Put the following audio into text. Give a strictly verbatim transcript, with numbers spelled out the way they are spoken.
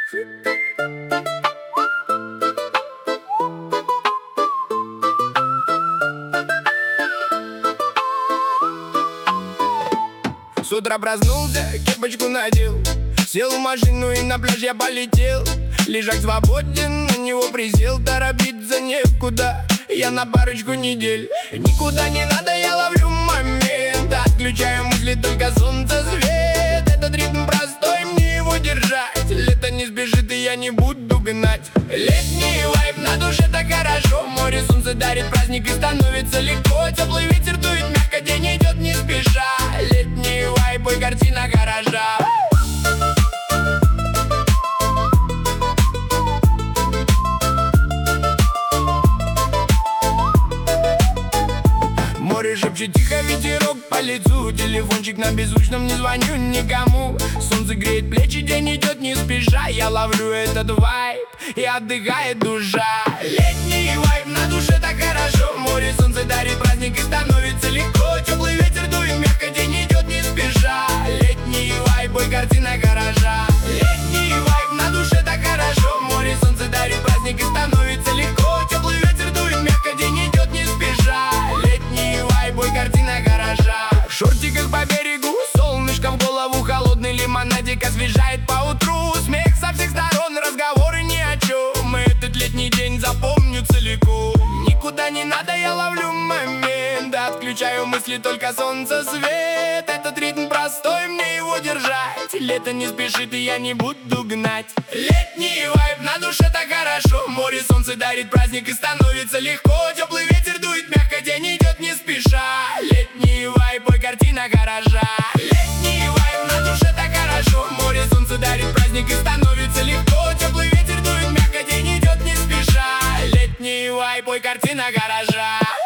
С утра проснулся, кепочку надел, сел в машину и на пляж я полетел. Лежак свободен, на него присел, торопиться некуда, я на парочку недель. Никуда не надо, я ловлю момент, отключаю мысли, только солнце свет. Этот ритм простой, мне его держать. Лето не спешит, и я не буду гнать. Летний вайб, на душе так хорошо. Море, солнце дарит праздник, и становится легко. Теплый ветер дует мягко, день идет не спеша. Летний вайб, и картина гаража. Море шепчет тихо, ветерок по лицу. Телефончик на беззвучном, не звоню никому. Солнце греет плечи, день идет не спеша. Я ловлю этот вайб, и отдыхает душа. Летний вайб, на душе так хорошо. Море, солнце дарит праздник, и становится легко. Теплый ветер дует мягко, день идет не спеша. Летний вайб, и картина гаража. Летний вайб, на душе так хорошо. Море, солнце дарит праздник, и становится легко. Теплый ветер дует мягко, день идет не спеша. Летний вайб, и картина гаража. В шортиках по берегу, солнышко в голову, холодный лимонадик освежает по утру. Смех со всех сторон, разговоры ни о чем. Этот летний день запомню целиком. Никуда не надо, я ловлю момент, отключаю мысли, только солнце свет. Этот ритм простой, мне его держать. Лето не спешит, и я не буду гнать. Летний вайб, на душе так хорошо. Море, солнце дарит праздник, и становится легко. Теплый ветер дует мягко, день идет не спеша. Летний вайб, и картина гаража. Летний вайб, на душе так хорошо. Море, солнце дарит праздник, и становится легко. Теплый ветер дует мягко, день идет не спеша. Летний вайб, и картина гаража.